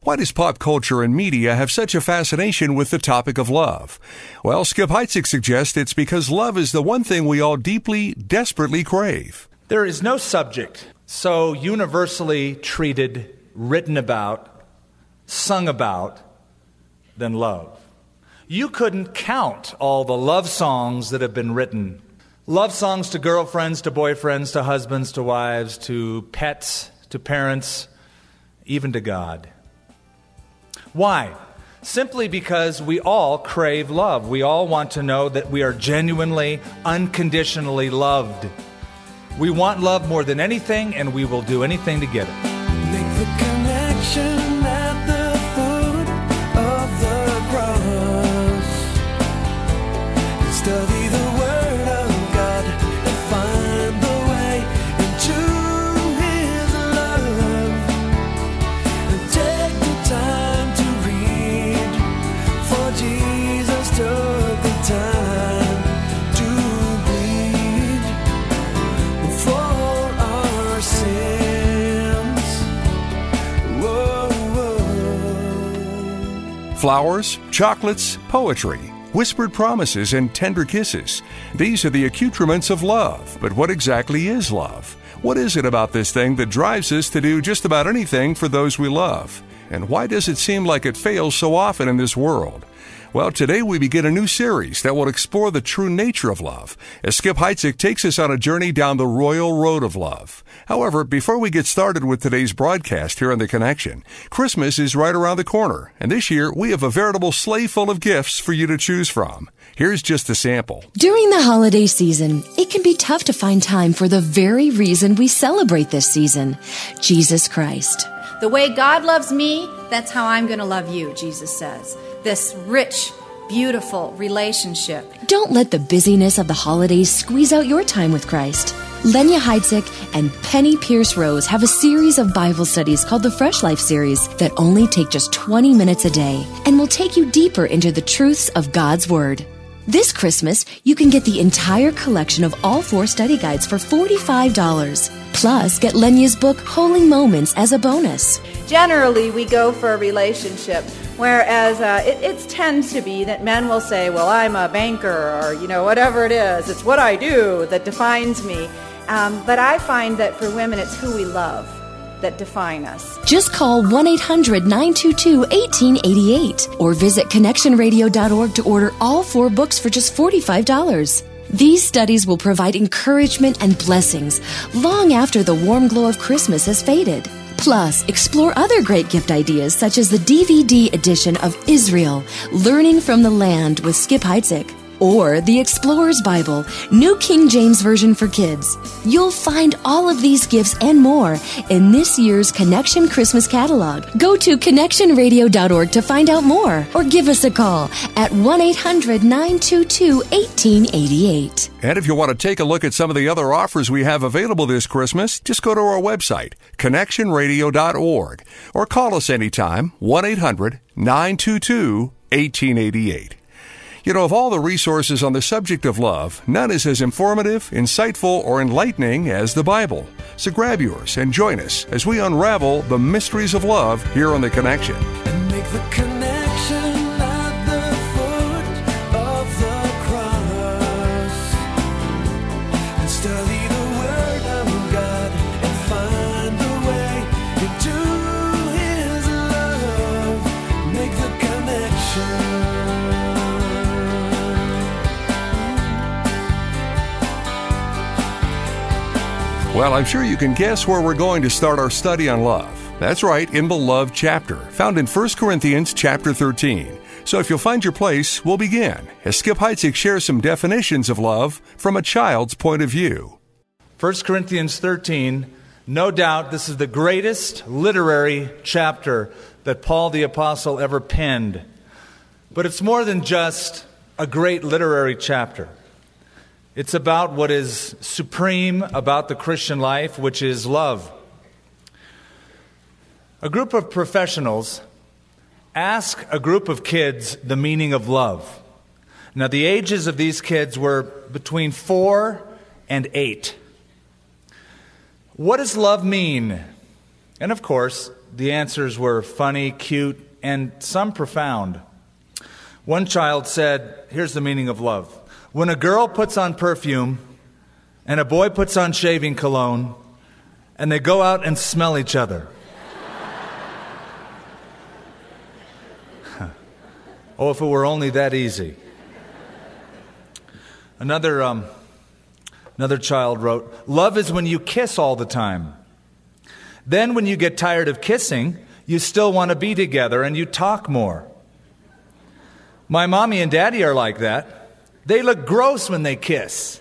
Why does pop culture and media have such a fascination with the topic of love? Well, Skip Heitzig suggests it's because love is the one thing we all deeply, desperately crave. There is no subject so universally treated, written about, sung about than love. You couldn't count all the love songs that have been written. Love songs to girlfriends, to boyfriends, to husbands, to wives, to pets, to parents, even to God. Why? Simply because we all crave love. We all want to know that we are genuinely, unconditionally loved. We want love more than anything, and we will do anything to get it. Make the connection at the foot of the cross. Study the Word of God and find the way into His love. And take the time to read, for Jesus took the time to bleed for our sins. Whoa, whoa. Flowers, chocolates, poetry, whispered promises, and tender kisses. These are the accoutrements of love. But what exactly is love? What is it about this thing that drives us to do just about anything for those we love? And why does it seem like it fails so often in this world? Well, today we begin a new series that will explore the true nature of love, as Skip Heitzig takes us on a journey down the royal road of love. However, before we get started with today's broadcast here on The Connection, Christmas is right around the corner, and this year we have a veritable sleigh full of gifts for you to choose from. Here's just a sample. During the holiday season, it can be tough to find time for the very reason we celebrate this season, Jesus Christ. The way God loves me, that's how I'm going to love you, Jesus says. This rich, beautiful relationship. Don't let the busyness of the holidays squeeze out your time with Christ. Lenya Heitzig and Penny Pierce Rose have a series of Bible studies called the Fresh Life Series that only take just 20 minutes a day and will take you deeper into the truths of God's Word. This Christmas, you can get the entire collection of all 4 study guides for $45. Plus, get Lenya's book, Holy Moments, as a bonus. Generally, we go for a relationship, whereas it tends to be that men will say, well, I'm a banker, or, whatever it is. It's what I do that defines me. But I find that for women, it's who we love that define us. Just call 1-800-922-1888 or visit connectionradio.org to order all 4 books for just $45. These studies will provide encouragement and blessings long after the warm glow of Christmas has faded. Plus, explore other great gift ideas such as the DVD edition of Israel, Learning from the Land with Skip Heitzig, or the Explorer's Bible, New King James Version for Kids. You'll find all of these gifts and more in this year's Connection Christmas catalog. Go to connectionradio.org to find out more, or give us a call at 1-800-922-1888. And if you want to take a look at some of the other offers we have available this Christmas, just go to our website, connectionradio.org, or call us anytime, 1-800-922-1888. Of all the resources on the subject of love, none is as informative, insightful, or enlightening as the Bible. So grab yours and join us as we unravel the mysteries of love here on The Connection. And make the connection at the foot of the cross. And study the Word of God and find the way into His love. Make the connection. Well, I'm sure you can guess where we're going to start our study on love. That's right, in the love chapter, found in 1 Corinthians chapter 13. So if you'll find your place, we'll begin, as Skip Heitzig shares some definitions of love from a child's point of view. 1 Corinthians 13, no doubt this is the greatest literary chapter that Paul the Apostle ever penned. But it's more than just a great literary chapter. It's about what is supreme about the Christian life, which is love. A group of professionals ask a group of kids the meaning of love. Now, the ages of these kids were between 4 and 8. What does love mean? And of course, The answers were funny, cute, and some profound. One child said, here's the meaning of love. When a girl puts on perfume and a boy puts on shaving cologne and they go out and smell each other. Oh, if it were only that easy. Another child wrote, love is when you kiss all the time. Then when you get tired of kissing, you still want to be together and you talk more. My mommy and daddy are like that. They look gross when they kiss.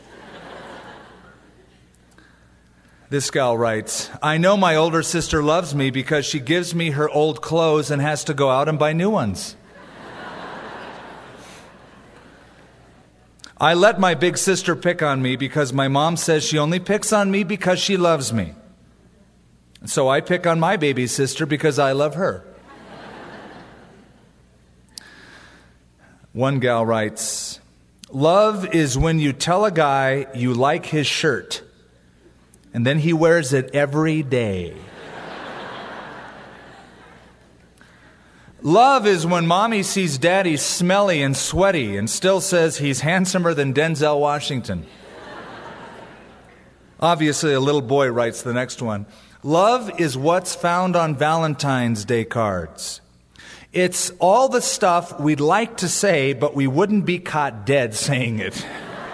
This gal writes, I know my older sister loves me because she gives me her old clothes and has to go out and buy new ones. I let my big sister pick on me because my mom says she only picks on me because she loves me. So I pick on my baby sister because I love her. One gal writes, love is when you tell a guy you like his shirt, and then he wears it every day. Love is when mommy sees daddy smelly and sweaty and still says he's handsomer than Denzel Washington. Obviously, a little boy writes the next one. Love is what's found on Valentine's Day cards. It's all the stuff we'd like to say, but we wouldn't be caught dead saying it.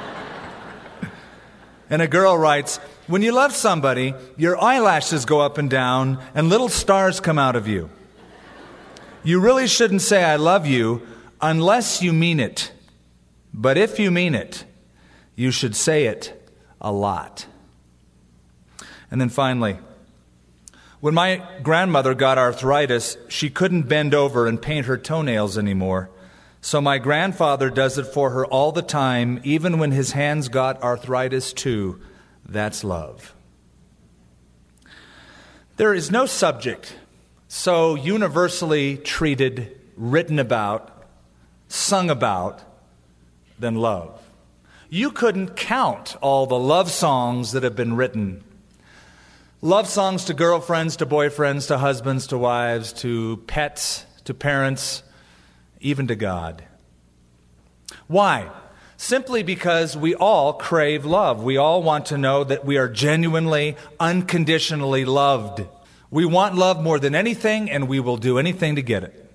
And a girl writes, when you love somebody, your eyelashes go up and down and little stars come out of you. You really shouldn't say I love you unless you mean it. But if you mean it, you should say it a lot. And then finally, when my grandmother got arthritis, she couldn't bend over and paint her toenails anymore. So my grandfather does it for her all the time, even when his hands got arthritis too. That's love. There is no subject so universally treated, written about, sung about, than love. You couldn't count all the love songs that have been written. Love songs to girlfriends, to boyfriends, to husbands, to wives, to pets, to parents, even to God. Why? Simply because we all crave love. We all want to know that we are genuinely, unconditionally loved. We want love more than anything, and we will do anything to get it.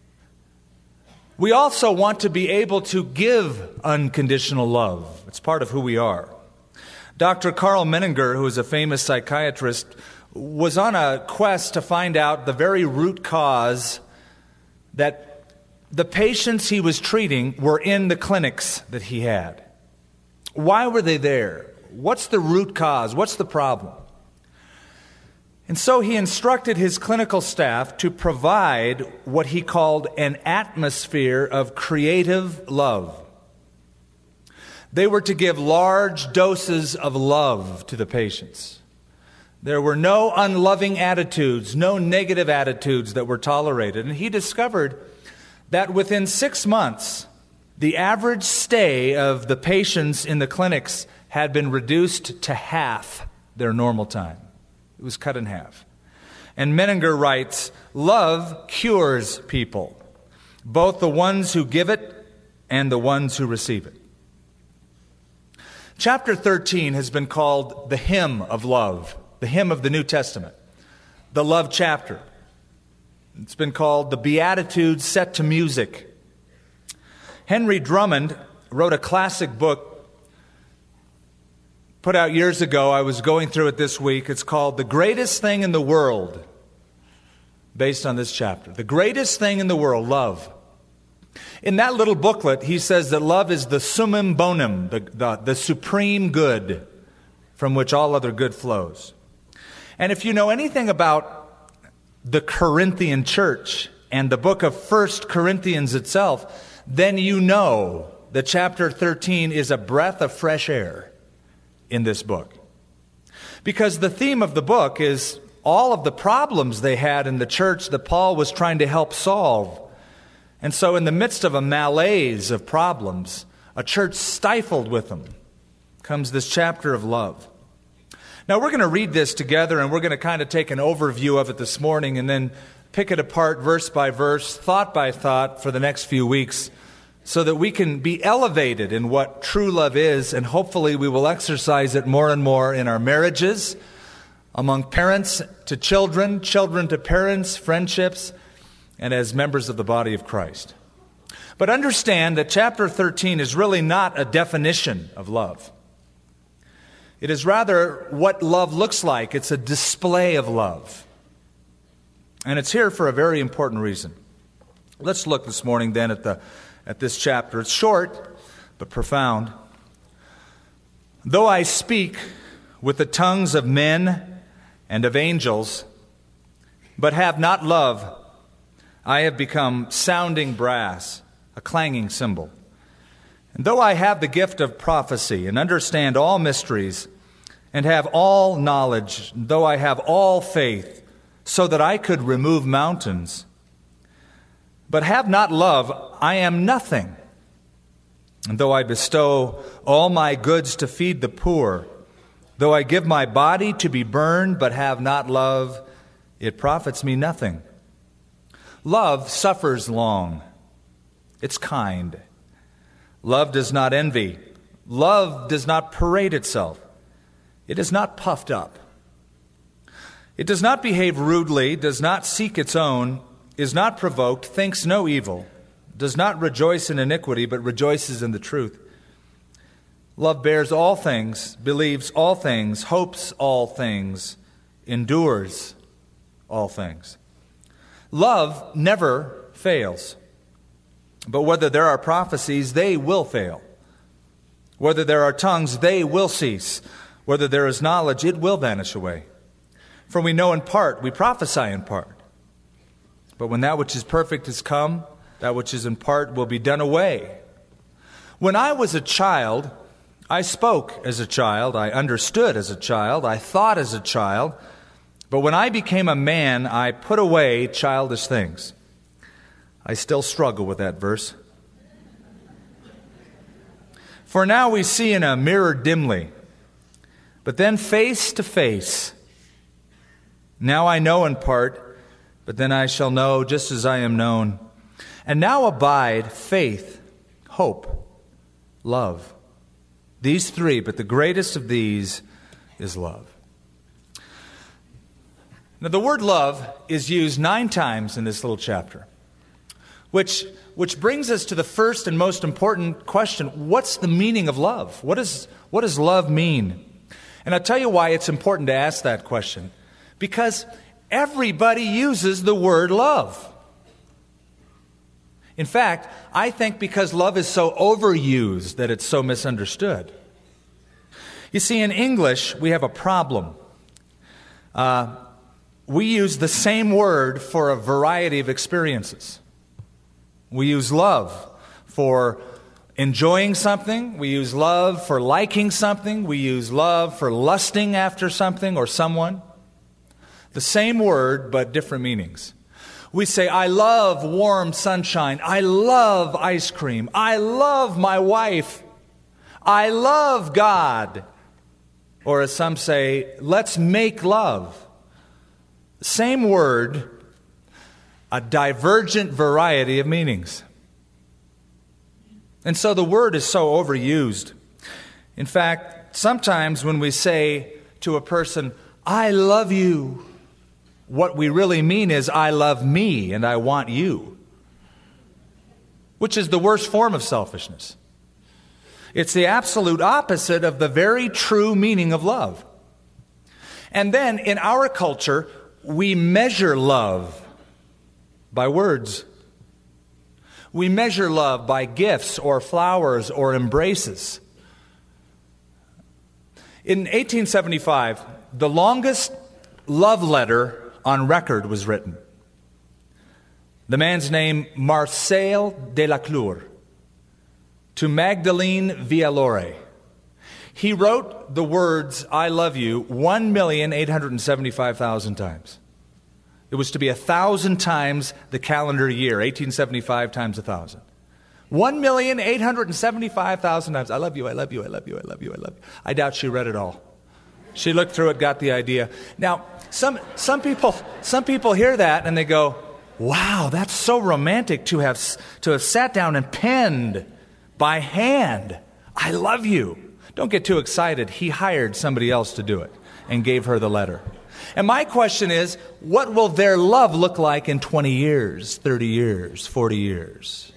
We also want to be able to give unconditional love. It's part of who we are. Dr. Carl Menninger, who is a famous psychiatrist, was on a quest to find out the very root cause that the patients he was treating were in the clinics that he had. Why were they there? What's the root cause? What's the problem? And so he instructed his clinical staff to provide what he called an atmosphere of creative love. They were to give large doses of love to the patients. There were no unloving attitudes, no negative attitudes that were tolerated. And he discovered that within 6 months, the average stay of the patients in the clinics had been reduced to half their normal time. It was cut in half. And Menninger writes, love cures people, both the ones who give it and the ones who receive it. Chapter 13 has been called the hymn of love, the hymn of the New Testament, the love chapter. It's been called the Beatitudes set to music. Henry Drummond wrote a classic book put out years ago. I was going through it this week. It's called The Greatest Thing in the World, based on this chapter. The greatest thing in the world, love. In that little booklet, he says that love is the summum bonum, the supreme good from which all other good flows. And if you know anything about the Corinthian church and the book of 1 Corinthians itself, then you know that chapter 13 is a breath of fresh air in this book. Because the theme of the book is all of the problems they had in the church that Paul was trying to help solve. And so in the midst of a malaise of problems, a church stifled with them, comes this chapter of love. Now, we're going to read this together, and we're going to kind of take an overview of it this morning and then pick it apart verse by verse, thought by thought for the next few weeks so that we can be elevated in what true love is, and hopefully we will exercise it more and more in our marriages, among parents to children, children to parents, friendships, and as members of the body of Christ. But understand that chapter 13 is really not a definition of love. It is rather what love looks like. It's a display of love. And it's here for a very important reason. Let's look this morning then at this chapter. It's short, but profound. Though I speak with the tongues of men and of angels, but have not love, I have become sounding brass, a clanging cymbal. And though I have the gift of prophecy and understand all mysteries and have all knowledge, though I have all faith, so that I could remove mountains, but have not love, I am nothing. And though I bestow all my goods to feed the poor, though I give my body to be burned, but have not love, it profits me nothing. Love suffers long. It's kind. Love does not envy. Love does not parade itself. It is not puffed up. It does not behave rudely, does not seek its own, is not provoked, thinks no evil, does not rejoice in iniquity, but rejoices in the truth. Love bears all things, believes all things, hopes all things, endures all things. Love never fails. But whether there are prophecies, they will fail. Whether there are tongues, they will cease. Whether there is knowledge, it will vanish away. For we know in part, we prophesy in part. But when that which is perfect is come, that which is in part will be done away. When I was a child, I spoke as a child, I understood as a child, I thought as a child. But when I became a man, I put away childish things. I still struggle with that verse. For now we see in a mirror dimly, but then face to face. Now I know in part, but then I shall know just as I am known. And now abide faith, hope, love. These three, but the greatest of these is love. Now the word love is used 9 times in this little chapter, which brings us to the first and most important question. What's the meaning of love? What does love mean? And I'll tell you why it's important to ask that question. Because everybody uses the word love. In fact, I think because love is so overused that it's so misunderstood. You see, in English, we have a problem. We use the same word for a variety of experiences. We use love for enjoying something. We use love for liking something. We use love for lusting after something or someone. The same word, but different meanings. We say, I love warm sunshine. I love ice cream. I love my wife. I love God. Or as some say, let's make love. Same word, a divergent variety of meanings. And so the word is so overused. In fact, sometimes when we say to a person, I love you, what we really mean is, I love me and I want you, which is the worst form of selfishness. It's the absolute opposite of the very true meaning of love. And then in our culture, we measure love by words. We measure love by gifts or flowers or embraces. In 1875, the longest love letter on record was written. The man's name, Marcel Delaclure, to Magdalene Villalore. He wrote the words, I love you, 1,875,000 times. It was to be 1,000 times the calendar year, 1875 times 1,000. 1,875,000 times. I love you, I love you, I love you, I love you, I love you. I doubt she read it all. She looked through it, got the idea. Now, some people hear that and they go, wow, that's so romantic to have sat down and penned by hand. I love you. Don't get too excited. He hired somebody else to do it and gave her the letter. And my question is, what will their love look like in 20 years, 30 years, 40 years?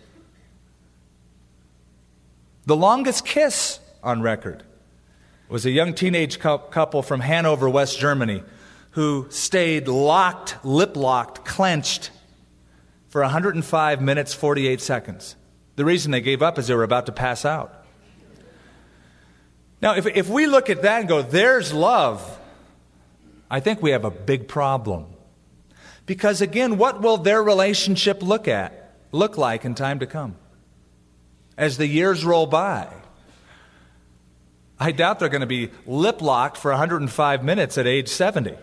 The longest kiss on record was a young teenage couple from Hanover, West Germany, who stayed locked, lip-locked, clenched for 105 minutes, 48 seconds. The reason they gave up is they were about to pass out. Now, if we look at that and go, there's love, I think we have a big problem. Because again, what will their relationship look like in time to come? As the years roll by, I doubt they're going to be lip-locked for 105 minutes at age 70.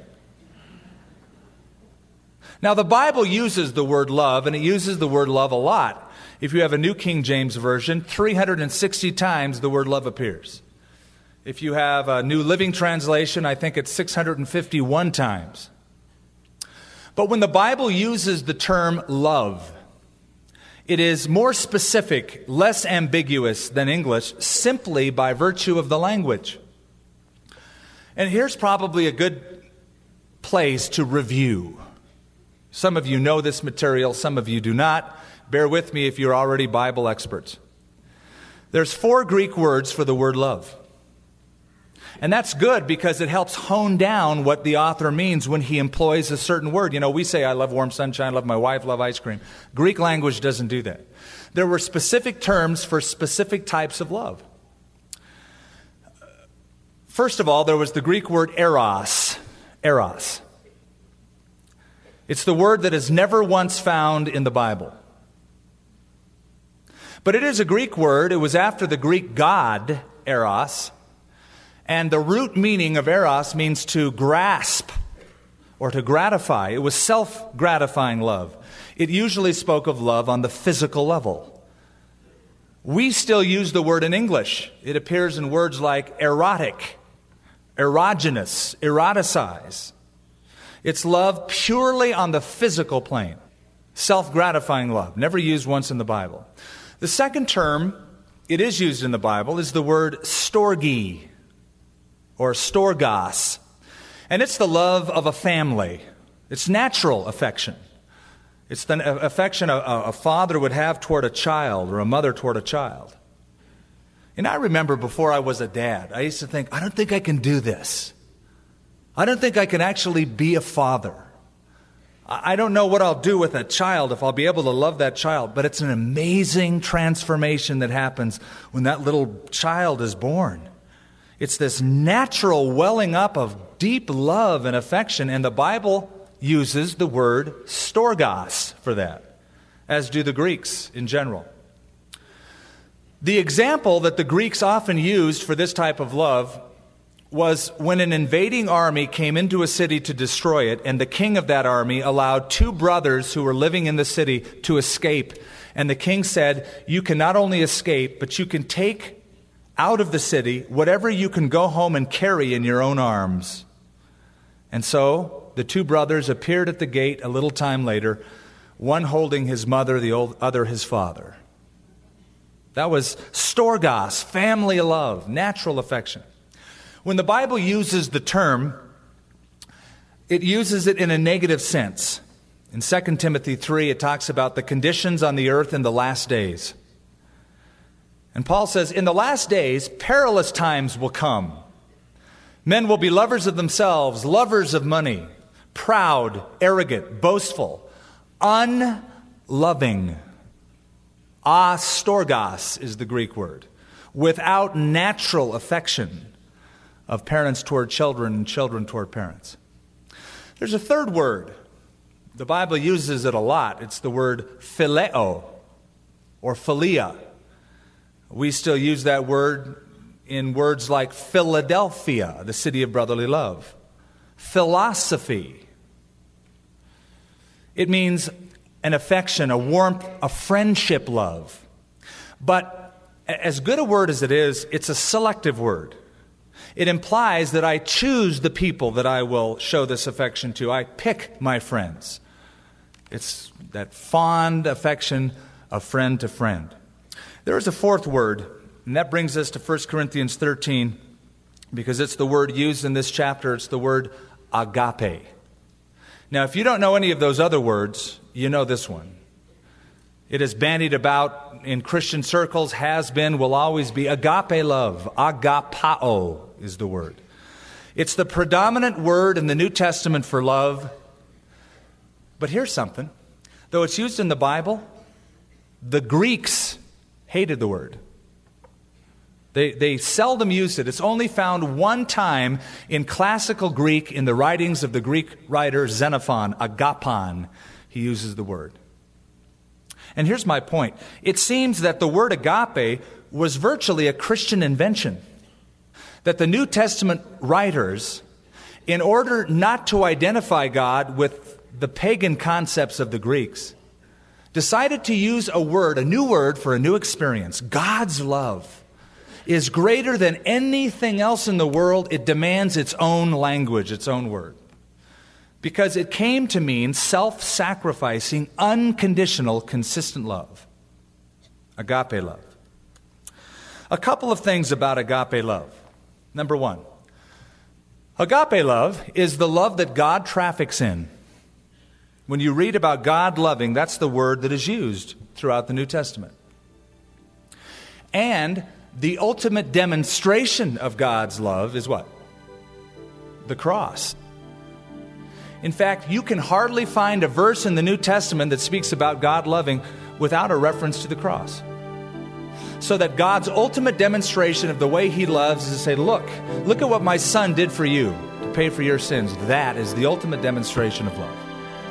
Now, the Bible uses the word love, and it uses the word love a lot. If you have a New King James Version, 360 times the word love appears. If you have a New Living Translation, I think it's 651 times. But when the Bible uses the term love, it is more specific, less ambiguous than English, simply by virtue of the language. And here's probably a good place to review. Some of you know this material, some of you do not. Bear with me if you're already Bible experts. There's 4 Greek words for the word love. And that's good because it helps hone down what the author means when he employs a certain word. You know, we say, I love warm sunshine, love my wife, love ice cream. Greek language doesn't do that. There were specific terms for specific types of love. First of all, there was the Greek word eros. Eros. It's the word that is never once found in the Bible. But it is a Greek word. It was after the Greek god, eros. And the root meaning of eros means to grasp or to gratify. It was self-gratifying love. It usually spoke of love on the physical level. We still use the word in English. It appears in words like erotic, erogenous, eroticize. It's love purely on the physical plane. Self-gratifying love, never used once in the Bible. The second term, it is used in the Bible, is the word storge, or storgos. And it's the love of a family. It's natural affection. It's the affection a father would have toward a child or a mother toward a child. And I remember before I was a dad, I used to think, I don't think I can do this. I don't think I can actually be a father. I don't know what I'll do with a child, if I'll be able to love that child. But it's an amazing transformation that happens when that little child is born. It's this natural welling up of deep love and affection, and the Bible uses the word storgos for that, as do the Greeks in general. The example that the Greeks often used for this type of love was when an invading army came into a city to destroy it, and the king of that army allowed 2 brothers who were living in the city to escape. And the king said, you can not only escape, but you can take out of the city whatever you can go home and carry in your own arms. And so the 2 brothers appeared at the gate a little time later, one holding his mother, the other his father. That was storgos, family love, natural affection. When the Bible uses the term, it uses it in a negative sense. In 2 Timothy 3, it talks about the conditions on the earth in the last days. And Paul says, in the last days, perilous times will come. Men will be lovers of themselves, lovers of money, proud, arrogant, boastful, unloving. Storgos is the Greek word. Without natural affection of parents toward children and children toward parents. There's a third word. The Bible uses it a lot. It's the word phileo or philia. We still use that word in words like Philadelphia, the city of brotherly love. Philosophy. It means an affection, a warmth, a friendship love. But as good a word as it is, it's a selective word. It implies that I choose the people that I will show this affection to. I pick my friends. It's that fond affection of friend to friend. There is a fourth word, and that brings us to 1 Corinthians 13, because it's the word used in this chapter. It's the word agape. Now, if you don't know any of those other words, you know this one. It is bandied about in Christian circles, has been, will always be. Agape love. Agapao is the word. It's the predominant word in the New Testament for love. But here's something. Though it's used in the Bible, the Greeks hated the word. They seldom used it. It's only found one time in classical Greek, in the writings of the Greek writer Xenophon, agapon. He uses the word. And here's my point. It seems that the word agape was virtually a Christian invention. That the New Testament writers, in order not to identify God with the pagan concepts of the Greeks, decided to use a word, a new word for a new experience. God's love is greater than anything else in the world. It demands its own language, its own word. Because it came to mean self-sacrificing, unconditional, consistent love. Agape love. A couple of things about agape love. Number one, agape love is the love that God traffics in. When you read about God loving, that's the word that is used throughout the New Testament. And the ultimate demonstration of God's love is what? The cross. In fact, you can hardly find a verse in the New Testament that speaks about God loving without a reference to the cross. So that God's ultimate demonstration of the way He loves is to say, look at what my Son did for you to pay for your sins. That is the ultimate demonstration of love.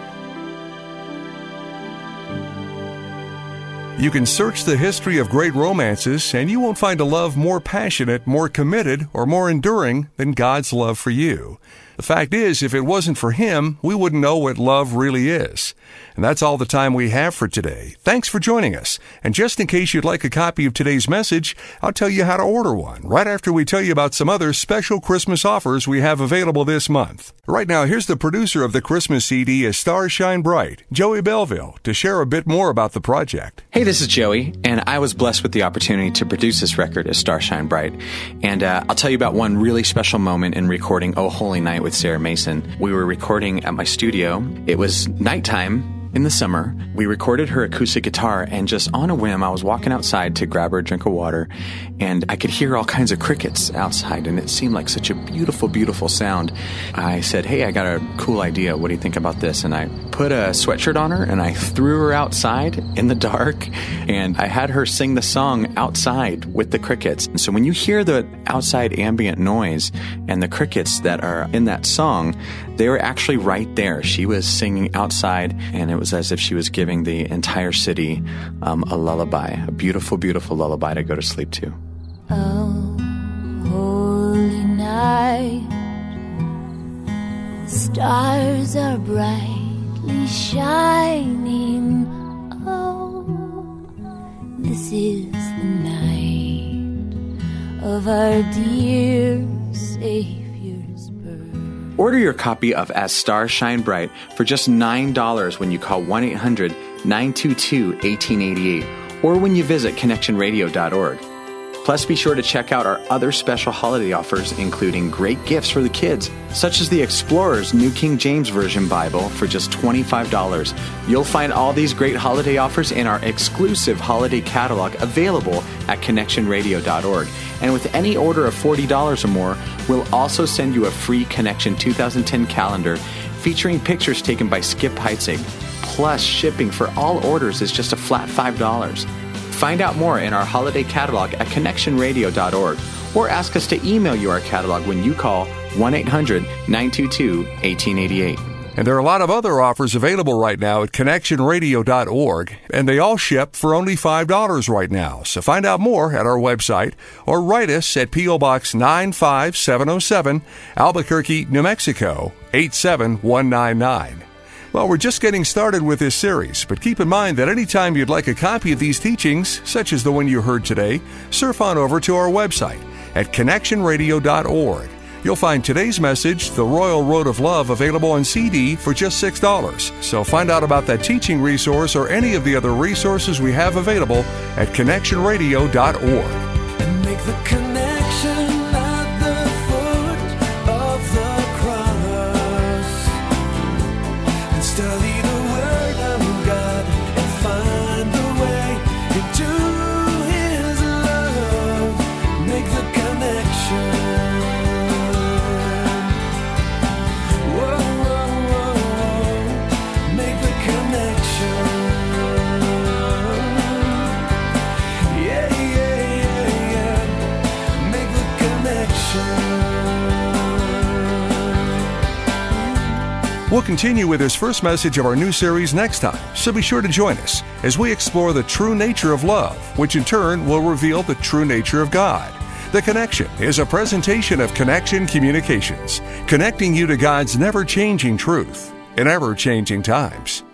You can search the history of great romances, and you won't find a love more passionate, more committed, or more enduring than God's love for you. The fact is, if it wasn't for Him, we wouldn't know what love really is. And that's all the time we have for today. Thanks for joining us. And just in case you'd like a copy of today's message, I'll tell you how to order one right after we tell you about some other special Christmas offers we have available this month. Right now, here's the producer of the Christmas CD, A Star Shine Bright, Joey Belleville, to share a bit more about the project. Hey, this is Joey, and I was blessed with the opportunity to produce this record, A Star Shine Bright. And I'll tell you about one really special moment in recording Oh Holy Night with Sarah Mason. We were recording at my studio. It was nighttime in the summer. We recorded her acoustic guitar, and just on a whim, I was walking outside to grab her a drink of water, and I could hear all kinds of crickets outside, and it seemed like such a beautiful, beautiful sound. I said, hey, I got a cool idea. What do you think about this? And I put a sweatshirt on her, and I threw her outside in the dark, and I had her sing the song outside with the crickets. And so when you hear the outside ambient noise and the crickets that are in that song, they were actually right there. She was singing outside, and it was as if she was giving the entire city a lullaby, a beautiful, beautiful lullaby to go to sleep to. Oh, holy night, the stars are brightly shining. Oh, this is the night of our dear Savior's birth. Order your copy of As Stars Shine Bright for just $9 when you call 1-800-922-1888 or when you visit connectionradio.org. Plus, be sure to check out our other special holiday offers, including great gifts for the kids, such as the Explorer's New King James Version Bible for just $25. You'll find all these great holiday offers in our exclusive holiday catalog available at connectionradio.org. And with any order of $40 or more, we'll also send you a free Connection 2010 calendar featuring pictures taken by Skip Heitzig. Plus, shipping for all orders is just a flat $5. Find out more in our holiday catalog at connectionradio.org or ask us to email you our catalog when you call 1-800-922-1888. And there are a lot of other offers available right now at connectionradio.org, and they all ship for only $5 right now. So find out more at our website or write us at P.O. Box 95707, Albuquerque, New Mexico, 87199. Well, we're just getting started with this series, but keep in mind that anytime you'd like a copy of these teachings, such as the one you heard today, surf on over to our website. at connectionradio.org. You'll find today's message, The Royal Road of Love, available on CD for just $6. So find out about that teaching resource or any of the other resources we have available at connectionradio.org. And make the connection at the foot of the cross. And study the Word of God and find the way into His love. Make the connection. We'll continue with this first message of our new series next time, so be sure to join us as we explore the true nature of love, which in turn will reveal the true nature of God. The Connection is a presentation of Connection Communications, connecting you to God's never-changing truth in ever-changing times.